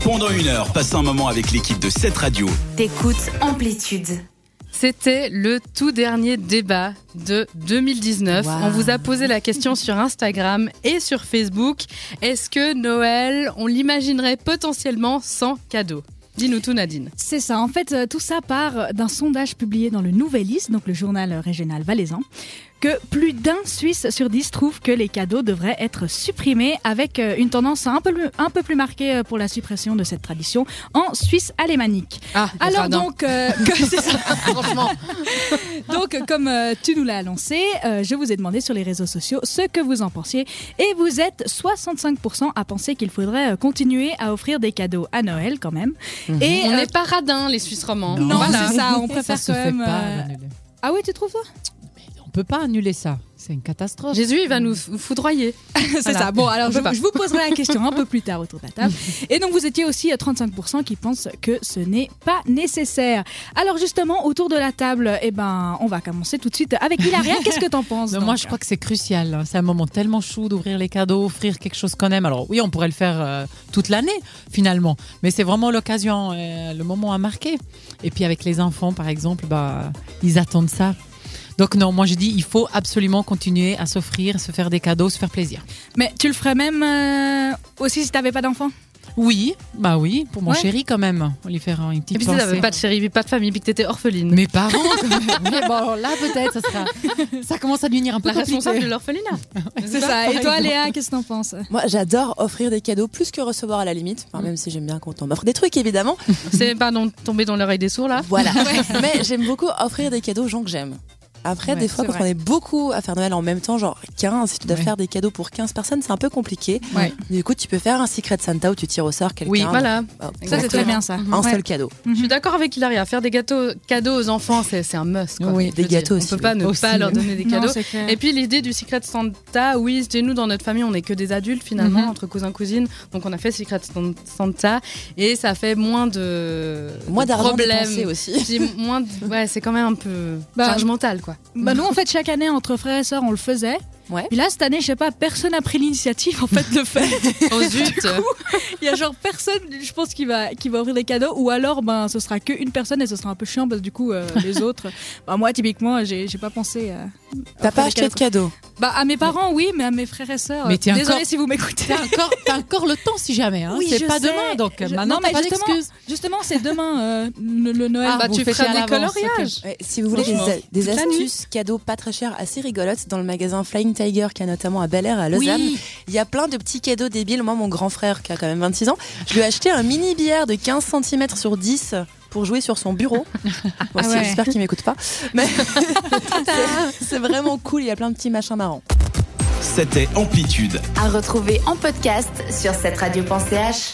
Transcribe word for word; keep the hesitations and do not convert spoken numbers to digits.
Pendant une heure, passe un moment avec l'équipe de cette radio. T'écoutes Amplitude. C'était le tout dernier débat de deux mille dix-neuf. Wow. On vous a posé la question sur Instagram et sur Facebook. Est-ce que Noël, on l'imaginerait potentiellement sans cadeau ? Dis-nous tout, Nadine. C'est ça. En fait, tout ça part d'un sondage publié dans le Nouvelliste, donc le journal régional valaisan, que plus d'un Suisse sur dix trouve que les cadeaux devraient être supprimés, avec une tendance un peu, un peu plus marquée pour la suppression de cette tradition en Suisse alémanique. Ah, alors donc, euh, que, c'est ça. Franchement. Donc, comme euh, tu nous l'as annoncé, euh, je vous ai demandé sur les réseaux sociaux ce que vous en pensiez, et vous êtes soixante-cinq pour cent à penser qu'il faudrait continuer à offrir des cadeaux à Noël quand même. Mmh. Et on n'est euh, pas radins, les Suisses romands. Non, voilà. C'est ça. On préfère ça quand se même. Fait pas, euh... Ah oui, tu trouves ça ? On peut pas annuler ça, c'est une catastrophe. Jésus, il va nous foudroyer. C'est voilà. ça. Bon, alors je, je vous poserai la question un peu plus tard autour de la table. Et donc vous étiez aussi à trente-cinq pour cent qui pensent que ce n'est pas nécessaire. Alors justement, autour de la table, eh ben, on va commencer tout de suite avec Hilaria. Qu'est-ce que t'en penses ? non, Moi, je crois que c'est crucial. C'est un moment tellement chou d'ouvrir les cadeaux, offrir quelque chose qu'on aime. Alors oui, on pourrait le faire euh, toute l'année finalement, mais c'est vraiment l'occasion, euh, le moment à marquer. Et puis avec les enfants, par exemple, bah, ils attendent ça. Donc non, moi je dis il faut absolument continuer à s'offrir, se faire des cadeaux, se faire plaisir. Mais tu le ferais même euh, aussi si tu n'avais pas d'enfant ? Oui, bah oui, pour mon ouais. chéri quand même. On lui faire une petite Et puis pensée. si t'avais pas de chéri, pas de famille, puis que t'étais orpheline. Mes parents quand même. Mais bon, alors là peut-être, ça sera... ça commence à devenir un peu la compliqué. responsable de l'orphelinat. C'est ça. Et toi Léa, qu'est-ce que t'en penses ? Moi j'adore offrir des cadeaux plus que recevoir à la limite. Enfin, même si j'aime bien quand on m'offre des trucs évidemment. C'est pas non, tomber dans l'oreille des sourds là. Voilà. Mais j'aime beaucoup offrir des cadeaux aux gens que j'aime. Après, ouais, des fois, quand vrai. on est beaucoup à faire Noël en même temps, genre quinze, si tu dois ouais. faire des cadeaux pour quinze personnes, c'est un peu compliqué. Ouais. Du coup, tu peux faire un Secret Santa où tu tires au sort quelqu'un. Oui, voilà. Oh, ça, c'est très bien ça. Un ouais. seul cadeau. Mm-hmm. Je suis d'accord avec Hilaria. Faire des gâteaux, cadeaux aux enfants, c'est, c'est un must. Quoi. Oui, des gâteaux dire. aussi. On peut pas ne aussi. pas leur donner des cadeaux. Non, et puis, l'idée du Secret Santa, oui, chez nous, dans notre famille, on n'est que des adultes finalement, mm-hmm. entre cousins, cousines. Donc, on a fait Secret Santa et ça fait moins de. Moins de d'argent problèmes dépensé aussi. moins de... Ouais, c'est quand même un peu bah, charge mentale, quoi. Bah, nous, en fait, chaque année, entre frères et sœurs, on le faisait. Ouais. Puis là, cette année, je sais pas, personne n'a pris l'initiative en fait de le faire. Oh zut. Il y a genre personne, je pense, qui va, qui va ouvrir des cadeaux, ou alors ben, ce sera qu'une personne et ce sera un peu chiant parce que du coup, euh, les autres. Ben, moi, typiquement, j'ai, j'ai pas pensé. Euh, T'as pas acheté de cadeaux ? Bah, à mes parents, oui, mais à mes frères et sœurs. Mais désolée encore... si vous m'écoutez. T'as encore, t'as encore le temps si jamais. Hein. Oui, c'est pas sais. demain, donc je... maintenant, non, t'as mais pas justement, d'excuses. Justement, c'est demain euh, le, le Noël. Ah, bah, tu feras des coloriages. Ouais, si vous voulez des, des astuces cadeaux pas très chers, assez rigolotes, dans le magasin Flying Tiger, qui a notamment à Bel Air, à Lausanne, oui. il y a plein de petits cadeaux débiles. Moi, mon grand frère, qui a quand même vingt-six ans, je lui ai acheté un mini billard de quinze centimètres sur dix pour jouer sur son bureau. Bon, ah ouais. J'espère qu'il m'écoute pas. Mais c'est, c'est vraiment cool, il y a plein de petits machins marrants. C'était Amplitude. À retrouver en podcast sur cette radio point c h.